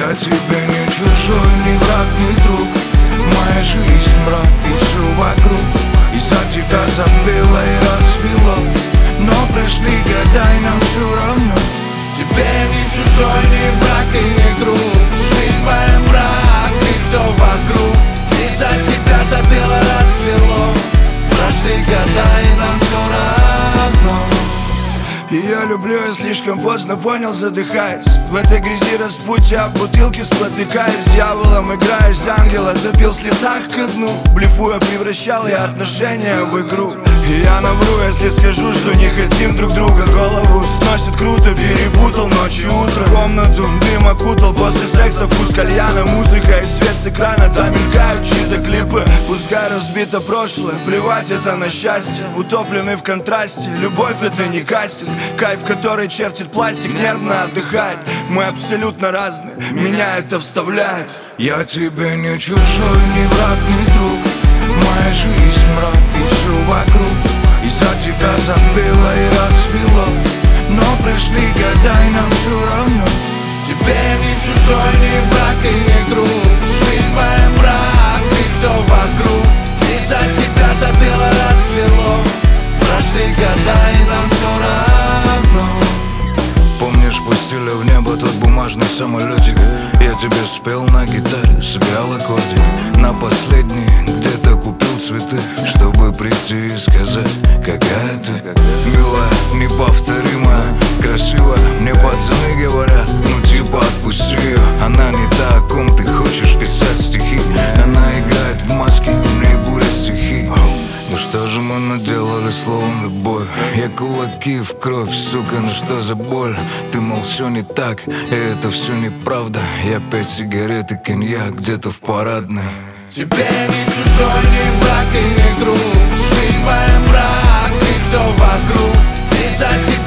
Я тебе не чужой, ни враг, ни друг. Моя жизнь мрак и все вокруг. Из-за тебя забило и расцвело, но прошли года и нам все равно. Тебе не чужой, ни враг и не друг. Жизнь моя мрак и все вокруг. Из-за тебя забило, расцвело. Прошли года и нам все равно. Ее люблю, я слишком поздно понял, задыхаясь. В этой грязи распутья, об бутылки спотыкаясь. С дьяволом играясь, ангела допил в слезах ко дну. Блефуя, превращал я отношения в игру. И я навру, если скажу, что не хотим друг друга. Голову сносит круто, перепутал ночь и утро. Комнату дым окутал, после секса вкус кальяна. Музыка и свет с экрана, там мелькают чьи-то клипы. Пускай разбито прошлое, плевать это на счастье. Утопленный в контрасте, любовь это не кастинг. Кайф, который чертит пластик, нервно отдыхает. Мы абсолютно разные, меня это вставляет. Я тебе не чужой, ни враг, ни друг. Моя жизнь мрак и все вокруг. Из-за тебя забило и расцвело, но прошли года и нам все равно. Тебе не чужой, ни враг и не друг. Жизнь моя мрак и все вокруг. Из-за тебя забило, расцвело. Прошли года и нам все равно. Помнишь, пустили в небо тот бумажный самолетик? Я тебе спел на гитаре, сыграл аккордик. На последний где-то купил цветы, чтобы прийти и сказать, какая ты милая, неповторимая, красивая. Мне пацаны говорят, ну типа отпусти ее. Она не та, о ком ты хочешь писать стихи. Она играет в маске, мне бурят стихи. Ну что же мы наделали словом любовь? Я кулаки в кровь, сука, ну что за боль? Ты, мол, все не так, и это все неправда. Я 5 сигарет и коньяк где-то в парадной. Тебе не чужой, ни враг и не друг. Жизнь моя мрак и все вокруг. Из-за тебя